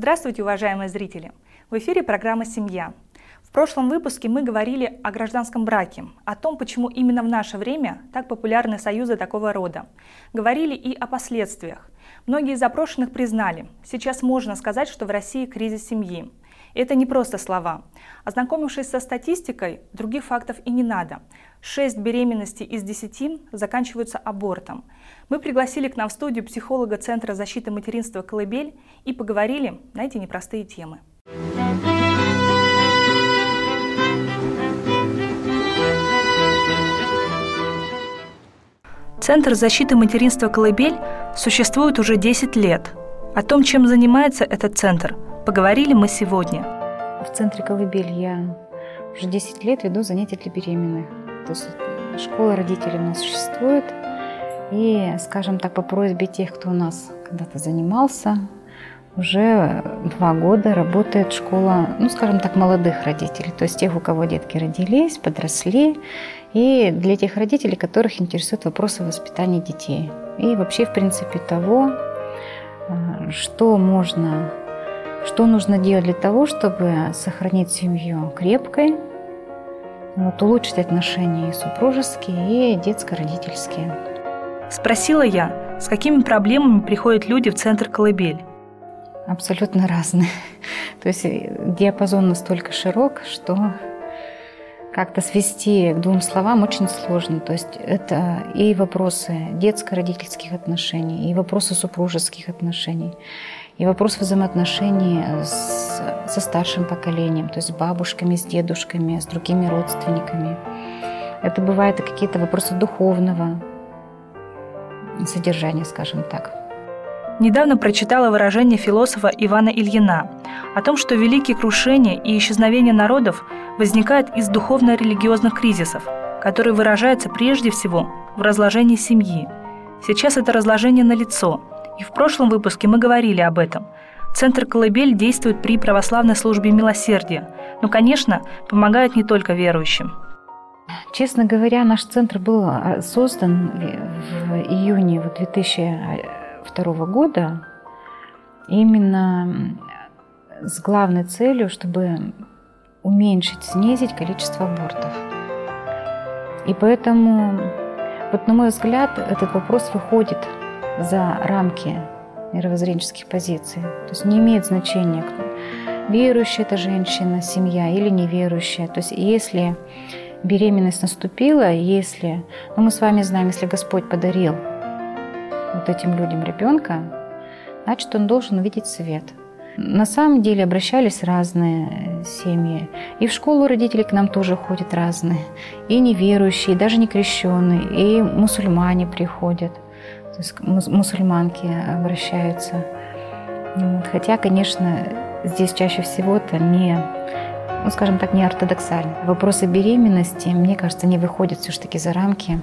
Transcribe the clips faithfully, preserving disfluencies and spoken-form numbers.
Здравствуйте, уважаемые зрители! В эфире программа «Семья». В прошлом выпуске мы говорили о гражданском браке, о том, почему именно в наше время так популярны союзы такого рода. Говорили и о последствиях. Многие из опрошенных признали, сейчас можно сказать, что в России кризис семьи. И это не просто слова. Ознакомившись со статистикой, других фактов и не надо. Шесть беременностей из десяти заканчиваются абортом. Мы пригласили к нам в студию психолога Центра защиты материнства «Колыбель» и поговорили на эти непростые темы. Центр защиты материнства «Колыбель» существует уже десять лет. О том, чем занимается этот центр, поговорили мы сегодня. В Центре «Колыбель» я уже десять лет веду занятия для беременных. То есть школа родителей у нас существует. И, скажем так, по просьбе тех, кто у нас когда-то занимался, уже два года работает школа, ну, скажем так, молодых родителей. То есть тех, у кого детки родились, подросли. И для тех родителей, которых интересуют вопросы воспитания детей. И вообще, в принципе, того, что можно, что нужно делать для того, чтобы сохранить семью крепкой, вот, улучшить отношения и супружеские, и детско-родительские. Спросила я, с какими проблемами приходят люди в Центр «Колыбель»? Абсолютно разные. То есть диапазон настолько широк, что как-то свести к двум словам очень сложно. То есть это и вопросы детско-родительских отношений, и вопросы супружеских отношений, и вопросы взаимоотношений с, со старшим поколением, то есть с бабушками, с дедушками, с другими родственниками. Это бывают и какие-то вопросы духовного содержания, скажем так. Недавно прочитала выражение философа Ивана Ильина о том, что великие крушения и исчезновения народов возникают из духовно-религиозных кризисов, которые выражаются прежде всего в разложении семьи. Сейчас это разложение налицо, и в прошлом выпуске мы говорили об этом. Центр «Колыбель» действует при православной службе милосердия, но, конечно, помогает не только верующим. Честно говоря, наш центр был создан в июне две тысячи второго года именно с главной целью, чтобы уменьшить, снизить количество абортов. И поэтому, вот на мой взгляд, этот вопрос выходит за рамки мировоззренческих позиций. То есть не имеет значения, верующая это женщина, семья или неверующая. То есть если беременность наступила, если, ну мы с вами знаем, если Господь подарил вот этим людям ребенка, значит, он должен увидеть свет. На самом деле обращались разные семьи. И в школу родители к нам тоже ходят разные. И неверующие, и даже не крещенные, и мусульмане приходят. То есть мусульманки обращаются. Хотя, конечно, здесь чаще всего это не, ну, скажем так, не ортодоксально. Вопросы беременности, мне кажется, не выходят все-таки за рамки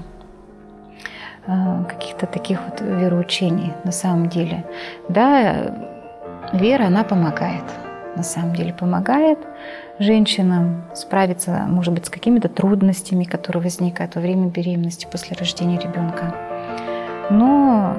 каких-то таких вот вероучений на самом деле. Да, вера, она помогает, на самом деле помогает женщинам справиться, может быть, с какими-то трудностями, которые возникают во время беременности, после рождения ребенка. Но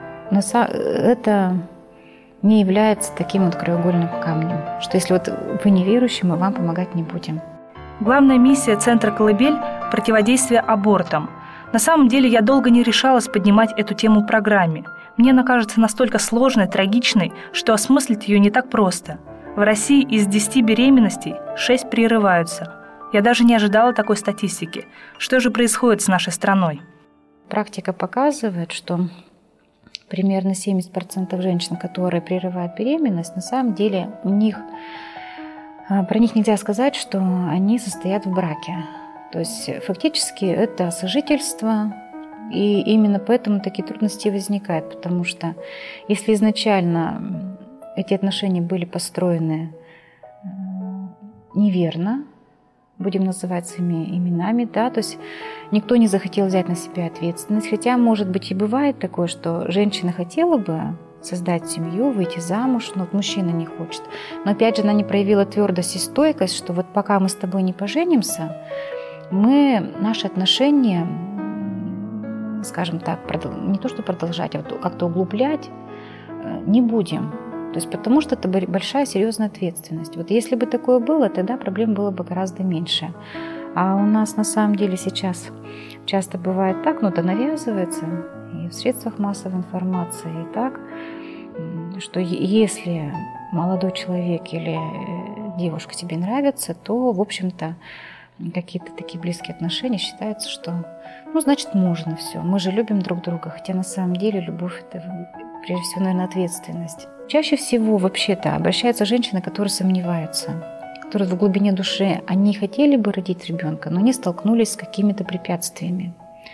это не является таким вот краеугольным камнем, что если вот вы неверующий, мы вам помогать не будем. Главная миссия Центра «Колыбель» – противодействие абортам. На самом деле я долго не решалась поднимать эту тему в программе. Мне она кажется настолько сложной, трагичной, что осмыслить ее не так просто. В России из десяти беременностей шесть прерываются. Я даже не ожидала такой статистики. Что же происходит с нашей страной? Практика показывает, что примерно семьдесят процентов женщин, которые прерывают беременность, на самом деле у них, про них нельзя сказать, что они состоят в браке. То есть фактически это сожительство, и именно поэтому такие трудности возникают, потому что если изначально эти отношения были построены неверно, будем называть своими именами, да, то есть никто не захотел взять на себя ответственность, хотя, может быть, и бывает такое, что женщина хотела бы создать семью, выйти замуж, но вот мужчина не хочет. Но опять же она не проявила твердость и стойкость, что вот пока мы с тобой не поженимся, мы наши отношения, скажем так, не то что продолжать, а вот как-то углублять не будем. То есть потому что это большая серьезная ответственность. Вот если бы такое было, тогда проблем было бы гораздо меньше. А у нас на самом деле сейчас часто бывает так, ну это навязывается и в средствах массовой информации, и так, что если молодой человек или девушка тебе нравится, то, в общем-то, какие-то такие близкие отношения считается, что, ну, значит, можно все. Мы же любим друг друга, хотя на самом деле любовь – это, прежде всего, наверное, ответственность. Чаще всего, вообще-то, обращаются женщины, которые сомневаются, которые в глубине души, они хотели бы родить ребенка, но не столкнулись с какими-то препятствиями.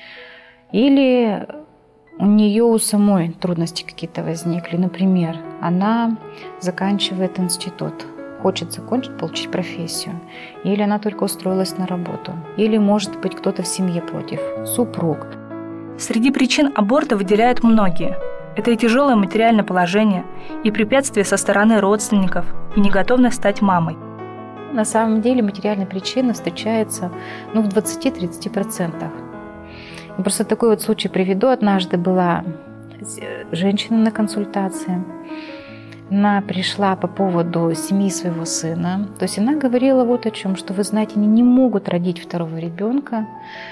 Или у нее у самой трудности какие-то возникли. Например, она заканчивает институт, хочет закончить, получить профессию. Или она только устроилась на работу. Или, может быть, кто-то в семье против, супруг. Среди причин аборта выделяют многие. Это и тяжелое материальное положение, и препятствия со стороны родственников, и неготовность стать мамой. На самом деле материальные причины встречаются ну, в двадцати-тридцати процентах. И просто такой вот случай приведу. Однажды была женщина на консультации. Она пришла по поводу семьи своего сына. То есть она говорила вот о чем, что, вы знаете, они не могут родить второго ребенка,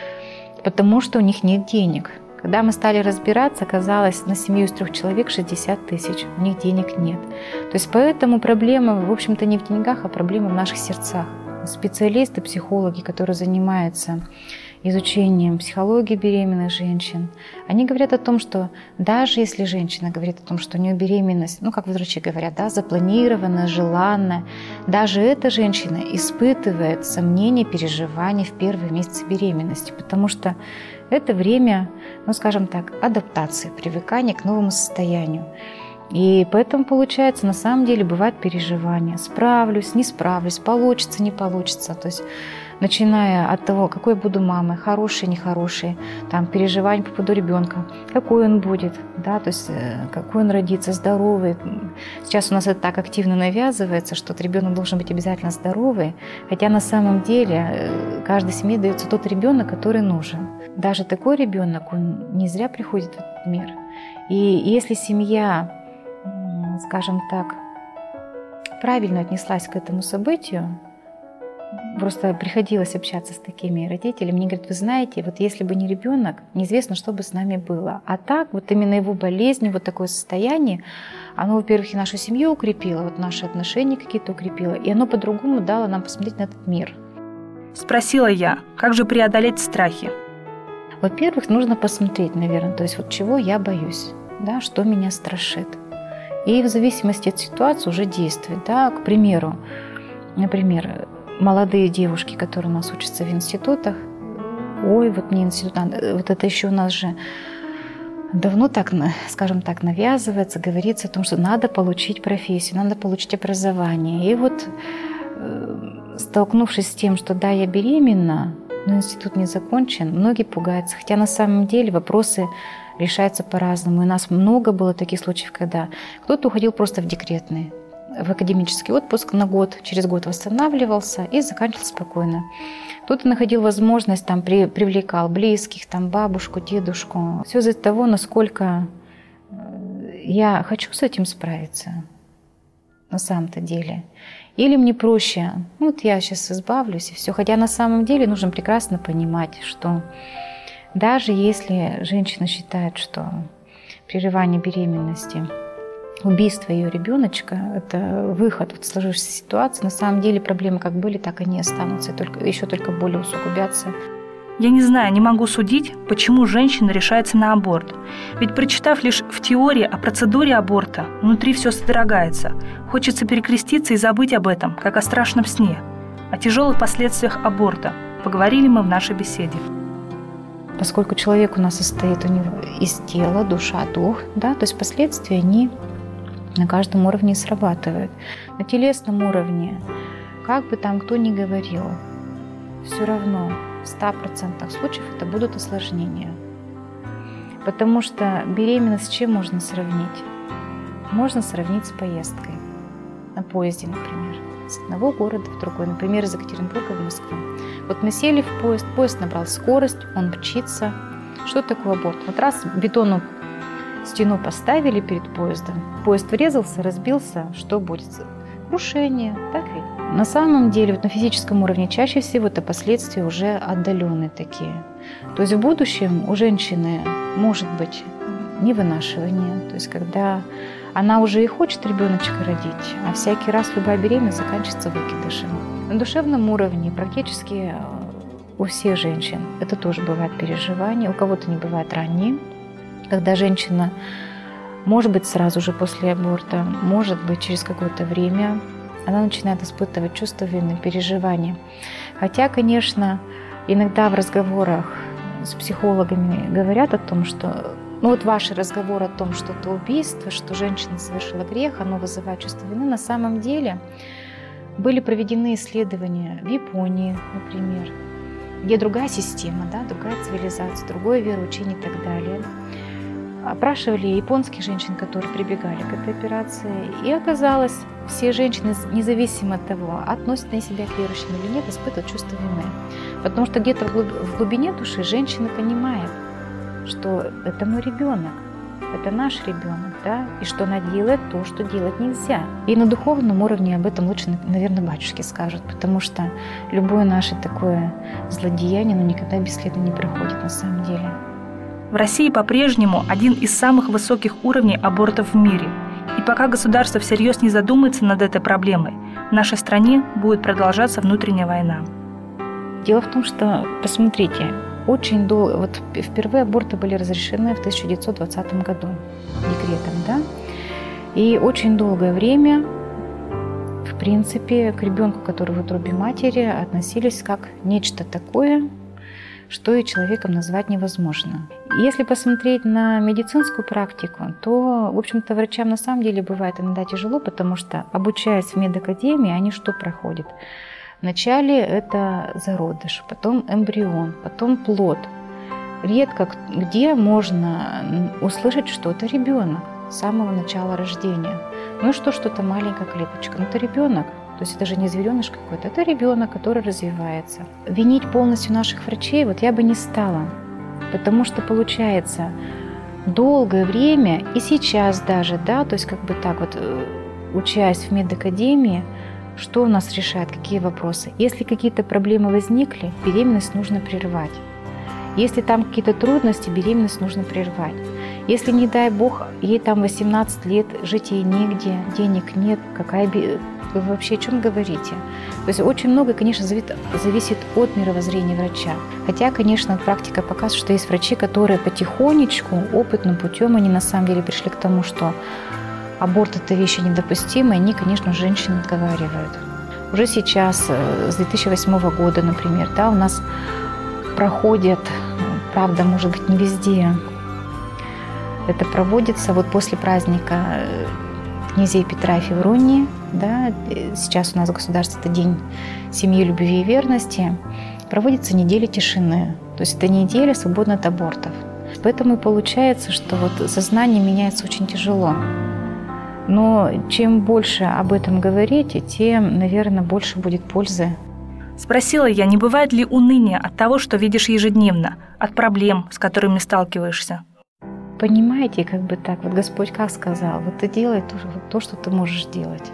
потому что у них нет денег. Когда мы стали разбираться, оказалось, на семью из трех человек шестьдесят тысяч, у них денег нет. То есть поэтому проблема, в общем-то, не в деньгах, а проблема в наших сердцах. Специалисты, психологи, которые занимаются изучением психологии беременных женщин, они говорят о том, что даже если женщина говорит о том, что у нее беременность, ну, как врачи говорят, да, запланированная, желанная, даже эта женщина испытывает сомнения, переживания в первые месяцы беременности, потому что это время, ну, скажем так, адаптации, привыкания к новому состоянию. И поэтому, получается, на самом деле бывают переживания. Справлюсь, не справлюсь, получится, не получится. То есть, начиная от того, какой я буду мамой, хорошей, нехорошей, там, переживания по поводу ребенка, какой он будет, да, то есть, какой он родится, здоровый. Сейчас у нас это так активно навязывается, что ребенок должен быть обязательно здоровый, хотя на самом деле каждой семье дается тот ребенок, который нужен. Даже такой ребенок, он не зря приходит в этот мир. И если семья, скажем так, правильно отнеслась к этому событию, просто приходилось общаться с такими родителями, мне говорят, вы знаете, вот если бы не ребенок, неизвестно, что бы с нами было. А так, вот именно его болезнь, вот такое состояние, оно, во-первых, и нашу семью укрепило, вот наши отношения какие-то укрепило, и оно по-другому дало нам посмотреть на этот мир. Спросила я, как же преодолеть страхи? Во-первых, нужно посмотреть, наверное, то есть вот чего я боюсь, да, что меня страшит. И в зависимости от ситуации уже действовать. Да. К примеру, например, молодые девушки, которые у нас учатся в институтах, ой, вот мне институт надо, вот это еще у нас же давно так, скажем так, навязывается, говорится о том, что надо получить профессию, надо получить образование. И вот столкнувшись с тем, что да, я беременна, но институт не закончен, многие пугаются. Хотя на самом деле вопросы решаются по-разному. И у нас много было таких случаев, когда кто-то уходил просто в декретный, в академический отпуск на год, через год восстанавливался и заканчивал спокойно. Кто-то находил возможность, там, при, привлекал близких, там, бабушку, дедушку. Все из-за того, насколько я хочу с этим справиться на самом-то деле. Или мне проще, ну вот я сейчас избавлюсь и все. Хотя на самом деле нужно прекрасно понимать, что даже если женщина считает, что прерывание беременности, убийство ее ребеночка – это выход в сложившейся ситуации, на самом деле проблемы как были, так и не останутся, и только, еще только более усугубятся. Я не знаю, не могу судить, почему женщина решается на аборт. Ведь прочитав лишь в теории о процедуре аборта, внутри все содрогается. Хочется перекреститься и забыть об этом, как о страшном сне. О тяжелых последствиях аборта поговорили мы в нашей беседе. Поскольку человек у нас состоит у него из тела, душа, дух, да, то есть последствия, они на каждом уровне срабатывают. На телесном уровне, как бы там кто ни говорил, все равно в ста процентах случаев это будут осложнения. Потому что беременность с чем можно сравнить? Можно сравнить с поездкой на поезде, например, с одного города в другой, например, из Екатеринбурга в Москву. Вот мы сели в поезд, поезд набрал скорость, он мчится. Что такое аборт? Вот раз бетону стену поставили перед поездом, поезд врезался, разбился, что будет? Крушение, так ведь? На самом деле, вот на физическом уровне чаще всего это последствия уже отдаленные такие. То есть в будущем у женщины может быть невынашивание, то есть когда она уже и хочет ребеночка родить, а всякий раз любая беременность заканчивается выкидышем. На душевном уровне практически у всех женщин это тоже бывает переживание, у кого-то не бывает ранние, когда женщина, может быть, сразу же после аборта, может быть, через какое-то время, она начинает испытывать чувство вины, переживания. Хотя, конечно, иногда в разговорах с психологами говорят о том, что ну вот ваши разговоры о том, что это убийство, что женщина совершила грех, оно вызывает чувство вины, на самом деле были проведены исследования в Японии, например, где другая система, да, другая цивилизация, другое вероучение и так далее. Опрашивали японских женщин, которые прибегали к этой операции, и оказалось, все женщины, независимо от того, относят они себя к верующим или нет, испытывают чувство вины. Потому что где-то в глубине души женщина понимает, что это мой ребенок, это наш ребенок, да, и что она делает то, что делать нельзя. И на духовном уровне об этом лучше, наверное, батюшки скажут, потому что любое наше такое злодеяние, оно никогда бесследно не проходит на самом деле. В России по-прежнему один из самых высоких уровней абортов в мире. И пока государство всерьез не задумается над этой проблемой, в нашей стране будет продолжаться внутренняя война. Дело в том, что, посмотрите, очень долго, вот впервые аборты были разрешены в тысяча девятьсот двадцатом году декретом, да, и очень долгое время, в принципе, к ребенку, который в утробе матери, относились как нечто такое, что и человеком назвать невозможно. Если посмотреть на медицинскую практику, то, в общем-то, врачам на самом деле бывает иногда тяжело, потому что, обучаясь в медакадемии, они что проходят? Вначале это зародыш, потом эмбрион, потом плод. Редко где можно услышать, что это ребенок с самого начала рождения. Ну и что, что-то маленькая клеточка, ну это ребенок. То есть это же не звереныш какой-то, это ребенок, который развивается. Винить полностью наших врачей вот я бы не стала, потому что получается долгое время и сейчас даже, да, то есть как бы так вот, учась в медакадемии, что у нас решает, какие вопросы? Если какие-то проблемы возникли, беременность нужно прервать. Если там какие-то трудности, беременность нужно прервать. Если, не дай бог, ей там восемнадцать лет, жить ей негде, денег нет, какая вы вообще о чем говорите? То есть очень много, конечно, зависит от мировоззрения врача. Хотя, конечно, практика показывает, что есть врачи, которые потихонечку, опытным путем, они на самом деле пришли к тому, что аборт – это вещи недопустимые, они, конечно, женщин отговаривают. Уже сейчас, с две тысячи восьмого года, например, да, у нас проходят, правда, может быть, не везде, это проводится вот после праздника князей Петра и Февронии, да, сейчас у нас государство – это День семьи, любви и верности, проводится неделя тишины, то есть это неделя свободна от абортов. Поэтому и получается, что вот сознание меняется очень тяжело. Но чем больше об этом говорите, тем, наверное, больше будет пользы. Спросила я, не бывает ли уныния от того, что видишь ежедневно, от проблем, с которыми сталкиваешься? Понимаете, как бы так, вот Господь как сказал, вот ты делай то, то, что ты можешь делать.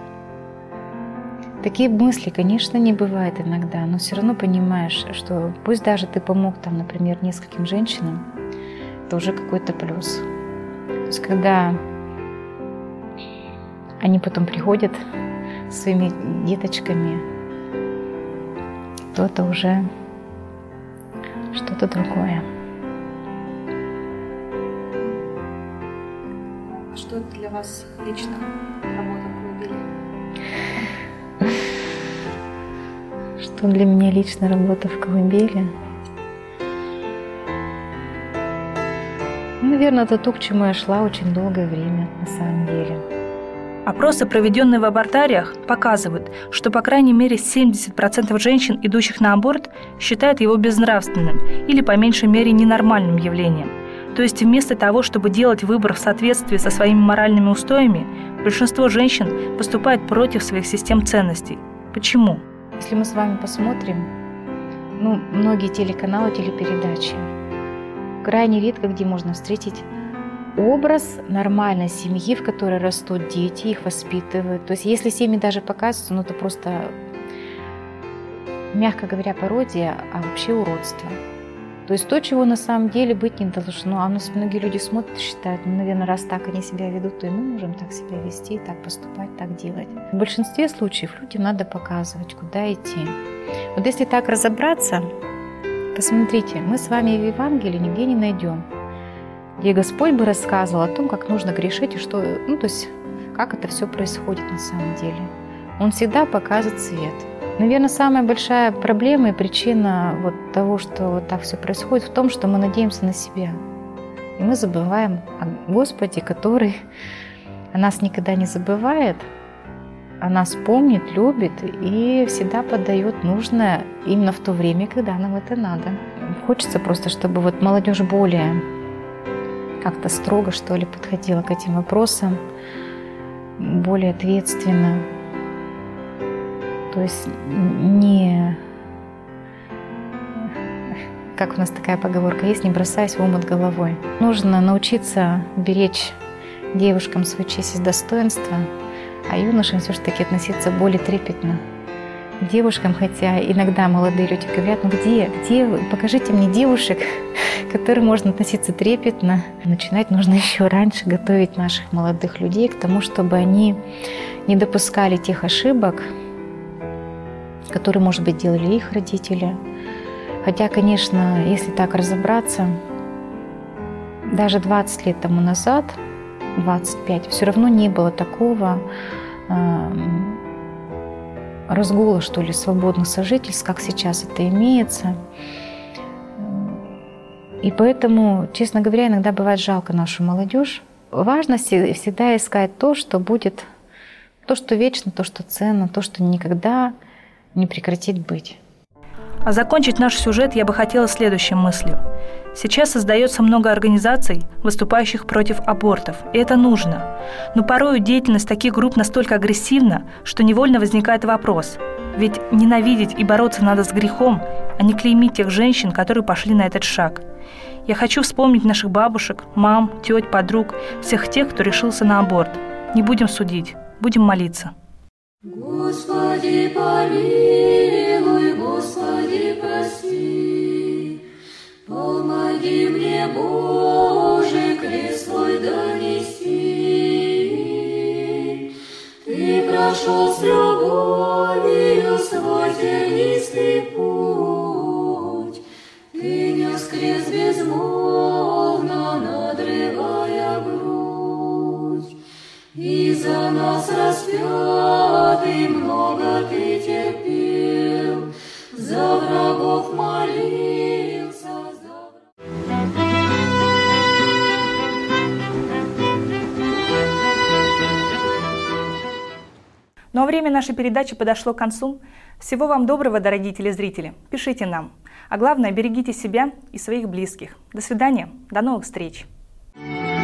Такие мысли, конечно, не бывает иногда, но все равно понимаешь, что пусть даже ты помог там, например, нескольким женщинам, это уже какой-то плюс. То есть когда они потом приходят с своими деточками, то это уже что-то другое. А что это для вас лично работа в колыбели? Что для меня лично работа в колыбели? Наверное, это то, к чему я шла очень долгое время, на самом деле. Опросы, проведенные в абортариях, показывают, что по крайней мере семьдесят процентов женщин, идущих на аборт, считают его безнравственным или по меньшей мере ненормальным явлением. То есть вместо того, чтобы делать выбор в соответствии со своими моральными устоями, большинство женщин поступает против своих систем ценностей. Почему? Если мы с вами посмотрим, ну, многие телеканалы, телепередачи, крайне редко где можно встретить образ нормальной семьи, в которой растут дети, их воспитывают. То есть если семьи даже показываются, ну это просто, мягко говоря, пародия, а вообще уродство. То есть то, чего на самом деле быть не должно. А у нас многие люди смотрят и считают, ну, наверное, раз так они себя ведут, то и мы можем так себя вести, так поступать, так делать. В большинстве случаев людям надо показывать, куда идти. Вот если так разобраться, посмотрите, мы с вами в Евангелии нигде не найдем, где Господь бы рассказывал о том, как нужно грешить и что, ну, то есть как это все происходит на самом деле. Он всегда показывает свет. Наверное, самая большая проблема и причина вот того, что вот так все происходит, в том, что мы надеемся на себя. И мы забываем о Господе, который о нас никогда не забывает, о нас помнит, любит и всегда подает нужное именно в то время, когда нам это надо. Хочется просто, чтобы вот молодежь более как-то строго, что ли, подходила к этим вопросам, более ответственно. То есть не, как у нас такая поговорка есть, не бросаясь в омут головой. Нужно научиться беречь девушкам свою честь и достоинство, а юношам все-таки относиться более трепетно. К девушкам, хотя иногда молодые люди говорят, ну где, где вы? Покажите мне девушек, к которым можно относиться трепетно. Начинать нужно еще раньше, готовить наших молодых людей к тому, чтобы они не допускали тех ошибок, которые, может быть, делали их родители. Хотя, конечно, если так разобраться, даже двадцать лет тому назад, двадцать пять, все равно не было такого э, разгула, что ли, свободных сожительств, как сейчас это имеется. И поэтому, честно говоря, иногда бывает жалко нашу молодежь. Важно всегда искать то, что будет, то, что вечно, то, что ценно, то, что никогда не прекратит быть. А закончить наш сюжет я бы хотела следующей мыслью. Сейчас создается много организаций, выступающих против абортов, и это нужно. Но порою деятельность таких групп настолько агрессивна, что невольно возникает вопрос. Ведь ненавидеть и бороться надо с грехом, а не клеймить тех женщин, которые пошли на этот шаг. Я хочу вспомнить наших бабушек, мам, теть, подруг, всех тех, кто решился на аборт. Не будем судить, будем молиться. Господи, помилуй, Господи, прости, помоги мне, Боже, крест свой донести. Ты прошел с любовью свой тернистый путь, Ты нес крест безмолвно, надрывая грудь, и за нас распятый много Ты терпел, за врагов молился. За... Ну а время нашей передачи подошло к концу. Всего вам доброго, дорогие телезрители. Пишите нам. А главное, берегите себя и своих близких. До свидания, до новых встреч.